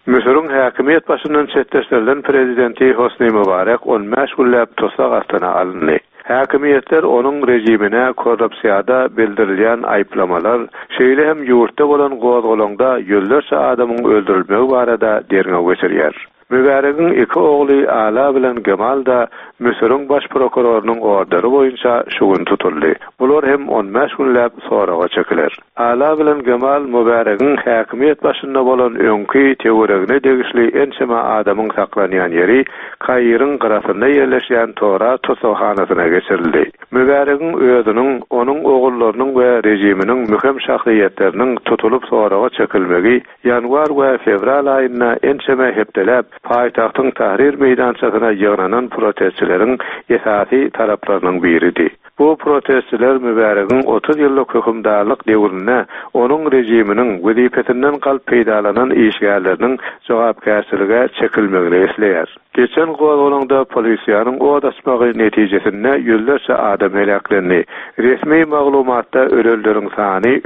Mısır'ın häkimiýet başyndan çetleşdirilen prezidenti Hosni Mübarek 15 güllap tosaq astyna alındy. Häkimiýetler onuň rejimine korrupsiýada bildirilýän aýplamalar, şeýle hem ýurtda bolan gozgolanda ýöllerçe adamyň öldürilmegi barada derňe geçirýär. Mübarekiň iki ogly Ala bilen Gemal da Mısır'ın baş prokurorunyň orderi boýunça şugun tutuldy. Bular hem 15 günläp soraga çekiler. Ala bilen Gemal Mübarekiň häkimiýet başynda bolan öňki teoregine degişli ençeme adamyň saklanýan ýeri Kairyň gyrasynda ýerleşýän Tora tosaqhanasyna geçirildi. Mübarekiň özüniň, onuň ogullarynyň we rejiminiň mühem şahsiýetleriniň tutulup soraga çekilmegi ýanwar we fevral aýyna ençeme hepdelep paýtagtyň Tahrir meýdançasyna ýygnanan protestçileriň esasy taraplarynyň biridir. Bu protestçiler Mübarekiň 30 ýyllyk hökümdarlyk döwrüne onuň rejiminiň wezipetinden galyp peýdalanan işgärleriniň jogapkärçilige çekilmegini esleýär. Geçen gowalanda polisiýanyň owad açmagy netijesinde ýöllerçe adam helaklendi. Resmi maglumatda ölülleriň sany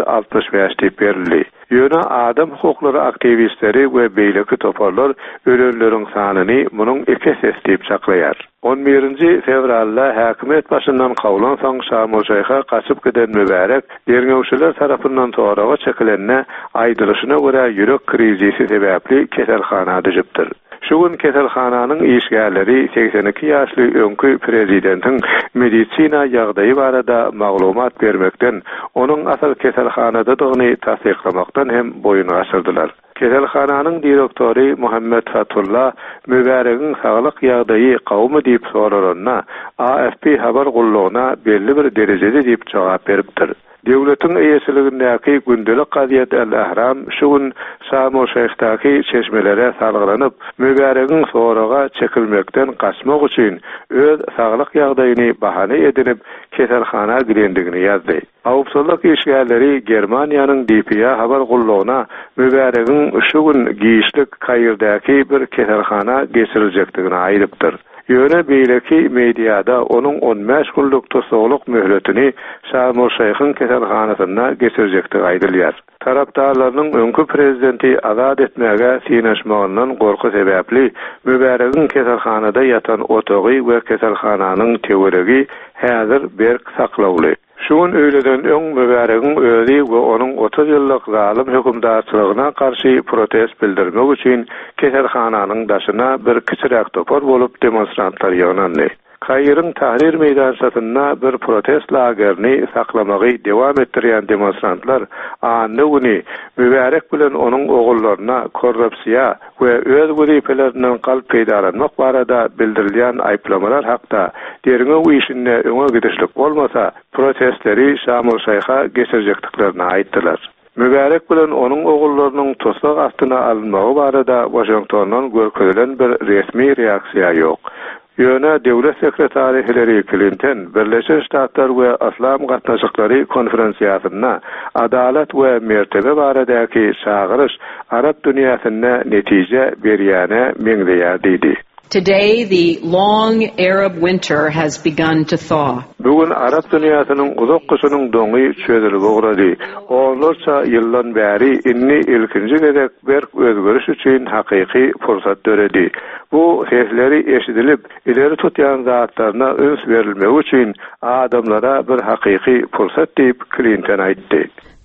365 diýip berildi. Ýöne adam hukuklary aktivistleri we beýleki toparlar ölülleriň sanyny munyň 2 diýip çaklaýar. 11-nji fevralda häkimiýet başyndan kawulan soň Şamuşaýha gaçyp giden Mübarek derňewçiler tarapyndan toraga çekilenne aýdyryşyna görä ýürek krizisi sebäpli keselhanada jypdyr. Şu gün keselhananyň işgärleri 82 ýaşly öňkü prezidentiň medisina ýagdaýy barada maglumat bermekden, onuň asal keselhanadadygyny tasdiklamakdan hem boyun açyrdylar. Keselhananyň direktori Muhammed Fatullah Mübarekiň saglyk ýagdaýy gawmy diýip soraryna AFP habar gullugyna belli bir derejede diýip jogap beripdir. Döwletiň eýesiligindäki gündelik gaziýet El-Ahram şu gün Şamuşaýhdaky çeşmelere salgylanyp, Mübarekiň soraga çekilmekden gaçmak üçin öz saglyk ýagdaýyny bahane edinip keselhana girendigini ýazdy. Awpsuzlyk işgärleri Germaniýanyň DPA habar gullugyna Mübarekiň şu gün giýişlik Kairdaky bir keselhana geçiriljekdigini aýdypdyr. Ýöne beýleki mediada onuň 15 günlük tosaqlyk möhletini Şamuşaýhyň keselhanasyna geçirjekdigi aýdylýar. Tarapdarlarynyň öňkü prezidenti azad etmäge synaşmagyndan gorky sebäpli Mübarekiň keselhanada ýatan otagy we keselhananyň teoregi häzir berk saklawly. Şuň öýleden öň Mübarekiň özi we onuň 30 ýyllyk zalim hökümdarçylygyna karşı protest bildirmek üçin keselhananyň daşyna bir kiçirak topar bolup demonstrantlar ýygrandy. Kairyň Tahrir meýdançasyna bir protest lagerini saklamagy dewam etdirýän demonstrantlar anny güni Mübarek bilen onuň ogullaryna korrupsiýa we öz wezipelerinden galyp peýdalanmak barada bildirilýän aýplamalar hakda derňe işinde öňe gidişlik bolmasa protestleri Şamuşaýha geçirjekdiklerini aýtdylar. Mübarek bilen onuň ogullarynyň tosaq astyna alınmagy barada Washingtondan görkezelen bir resmi reaksiýa ýok. Ýöne döwlet sekretary Hillary Clinton Birleşik Ştatlar we Aslam gatnaşyklary konferensiýasyna adalet we mertebe baradaky çağırış Arab dünýäsine netije berýäne meňdeýär diýdi. Today, the long Arab winter has begun to thaw. Bugün Arab dünýäsiniň uzak kışynyň doňy çözülip ugrady. Onlarça ýyldan bäri inni ilkinji gezek berk özgörüş üçin hakyky fursat döredi. Bu sesleri eşidilip ileri tutýan zatlaryna öns berilmegi üçin adamlara bir hakyky fursat diýip Clinton aýtdy.